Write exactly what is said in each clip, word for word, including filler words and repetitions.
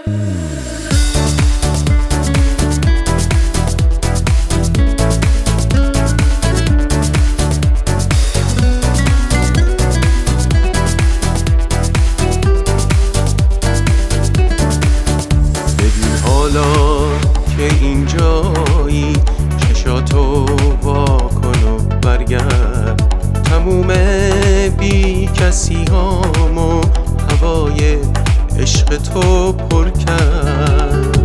که اینجایی چشاتو وا کن و برگرد، تموم بی کسی هامو هوای عشق تو پر کرد.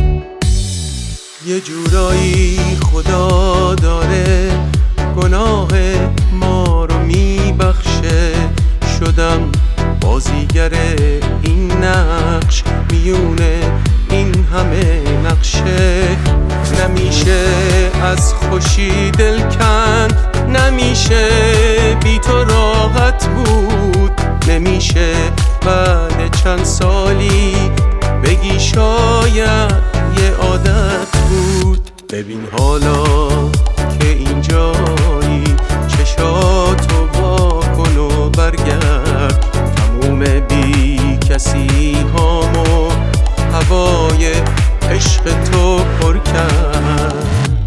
یه جورایی خدا داره گناه ما رو میبخشه، شدم بازیگر این نقش میونه این همه نقشه. نمیشه از خوشی دل کند، نمیشه بی تو راحت بود، نمیشه بعد چند سالی بگی شاید یه عادت بود. ببین حالا که اینجایی چشاتو وا کن و برگرد، تموم بی کسی هامو هوای عشق تو پر کرد.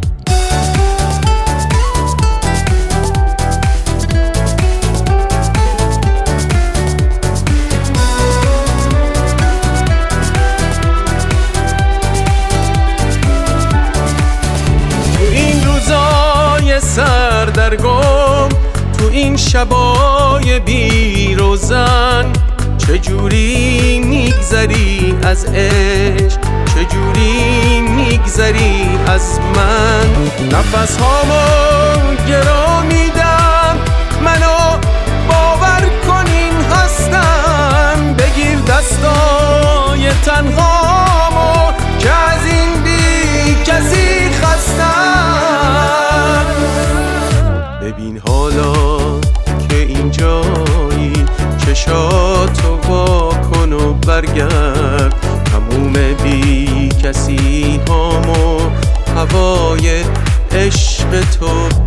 تو این روزای سردرگم، تو این شبای بی روزن، چجوری میگذری از عشق، چجوری میگذری از من. نفس هامو گرا میدم، منو باور کنین هستم. بگیر دستای تنهامو که از این بی کسی خستم. ببین حالا که اینجایی چشاتو وا کن و برگرد، تموم بی کسی هامو هوای عشق تو